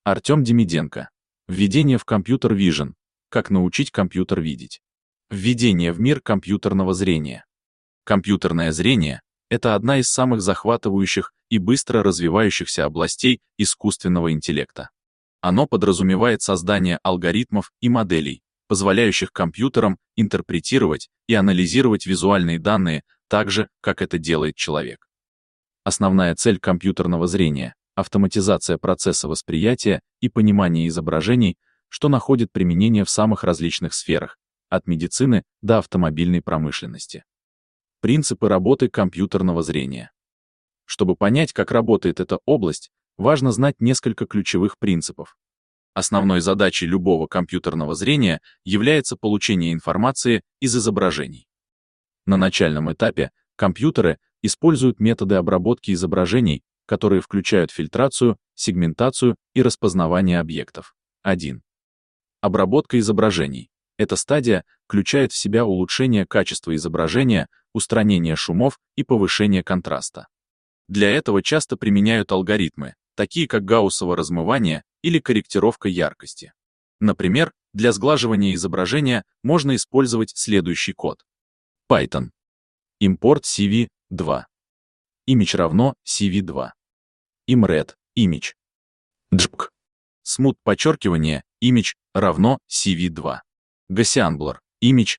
Артем Демиденко. Введение в компьютер Vision. Как научить компьютер видеть. Введение в мир компьютерного зрения. Компьютерное зрение — это одна из самых захватывающих и быстро развивающихся областей искусственного интеллекта. Оно подразумевает создание алгоритмов и моделей, позволяющих компьютерам интерпретировать и анализировать визуальные данные так же, как это делает человек. Основная цель компьютерного зрения — автоматизация процесса восприятия и понимания изображений, что находит применение в самых различных сферах, от медицины до автомобильной промышленности. Принципы работы компьютерного зрения. Чтобы понять, как работает эта область, важно знать несколько ключевых принципов. Основной задачей любого компьютерного зрения является получение информации из изображений. На начальном этапе компьютеры используют методы обработки изображений, которые включают фильтрацию, сегментацию и распознавание объектов. 1. Обработка изображений. Эта стадия включает в себя улучшение качества изображения, устранение шумов и повышение контраста. Для этого часто применяют алгоритмы, такие как гауссово размывание или корректировка яркости. Например, для сглаживания изображения можно использовать следующий код. Python. Import CV2. Image равно CV2. Imret. Image. JPG. Smooth подчеркивание Image равно CV2. Gaussian Image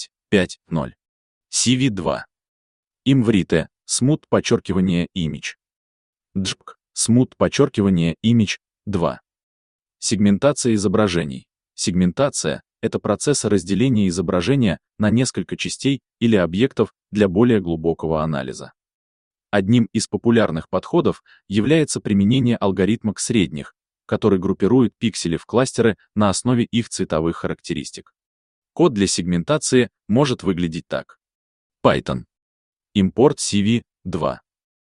5.5.0. CV2. Imvrite. Smooth подчеркивание Image. JPG. Smooth подчеркивание Image 2. Сегментация изображений. Сегментация — это процесс разделения изображения на несколько частей или объектов для более глубокого анализа. Одним из популярных подходов является применение алгоритма средних, который группирует пиксели в кластеры на основе их цветовых характеристик. Код для сегментации может выглядеть так. Python. Import CV2.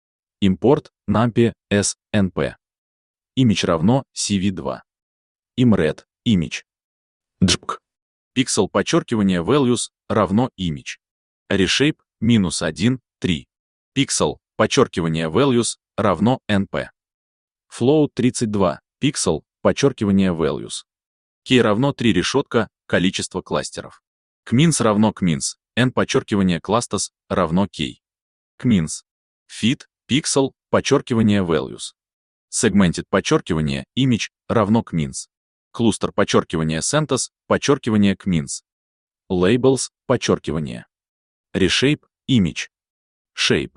Import numpy snp. Image равно CV2. Imret. Image. JPG. Pixel подчеркивание values равно image. Reshape -1, 3. Pixel подчеркивание values равно np. Float 32. Pixel подчеркивание values. Key равно 3 решетка, количество кластеров. Kmins равно kmins, n подчеркивание classes равно key. Kmins. Fit, pixel, подчеркивание values. Segmented подчеркивание image равно kmins. Cluster подчеркивание CentOS, подчеркивание kmins. Labels, подчеркивание. Reshape, image. Shape.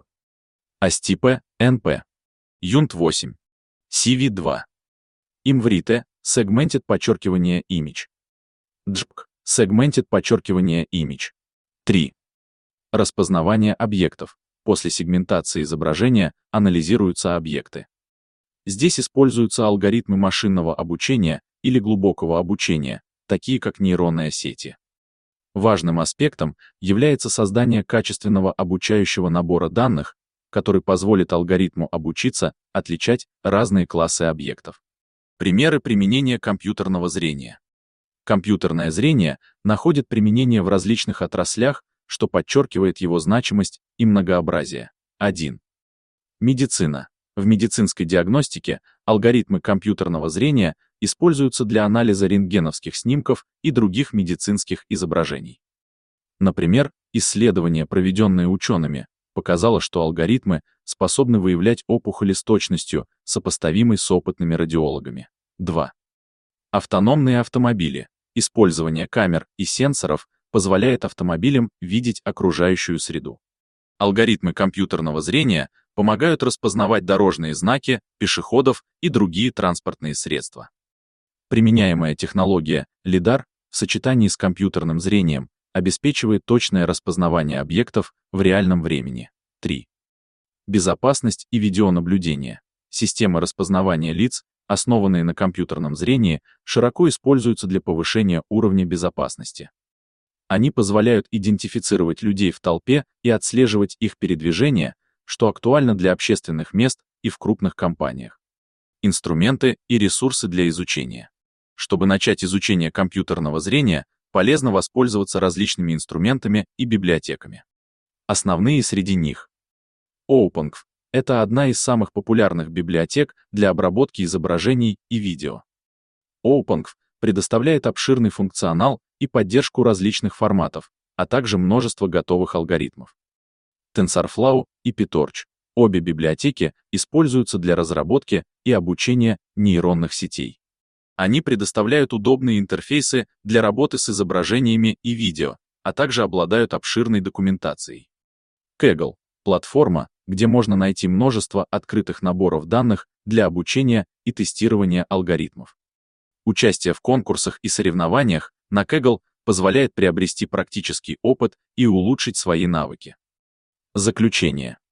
ASTP, np. Yunt 8. CV2. Imvrite, segmented подчеркивание image. JPG, segmented подчеркивание image. 3. Распознавание объектов. После сегментации изображения анализируются объекты. Здесь используются алгоритмы машинного обучения или глубокого обучения, такие как нейронные сети. Важным аспектом является создание качественного обучающего набора данных, который позволит алгоритму обучиться отличать разные классы объектов. Примеры применения компьютерного зрения. Компьютерное зрение находит применение в различных отраслях, что подчеркивает его значимость и многообразие. 1. Медицина. В медицинской диагностике алгоритмы компьютерного зрения используются для анализа рентгеновских снимков и других медицинских изображений. Например, исследование, проведенное учеными, показало, что алгоритмы способны выявлять опухоли с точностью, сопоставимой с опытными радиологами. 2. Автономные автомобили. Использование камер и сенсоров позволяет автомобилям видеть окружающую среду. Алгоритмы компьютерного зрения помогают распознавать дорожные знаки, пешеходов и другие транспортные средства. Применяемая технология LiDAR в сочетании с компьютерным зрением обеспечивает точное распознавание объектов в реальном времени. 3. Безопасность и видеонаблюдение. Системы распознавания лиц, основанные на компьютерном зрении, широко используются для повышения уровня безопасности. Они позволяют идентифицировать людей в толпе и отслеживать их передвижения, что актуально для общественных мест и в крупных компаниях. Инструменты и ресурсы для изучения. Чтобы начать изучение компьютерного зрения, полезно воспользоваться различными инструментами и библиотеками. Основные среди них. OpenGV — это одна из самых популярных библиотек для обработки изображений и видео. OpenCV предоставляет обширный функционал и поддержку различных форматов, а также множество готовых алгоритмов. TensorFlow и PyTorch. Обе библиотеки используются для разработки и обучения нейронных сетей. Они предоставляют удобные интерфейсы для работы с изображениями и видео, а также обладают обширной документацией. Kaggle — платформа, где можно найти множество открытых наборов данных для обучения и тестирования алгоритмов. Участие в конкурсах и соревнованиях на Kaggle позволяет приобрести практический опыт и улучшить свои навыки. Заключение.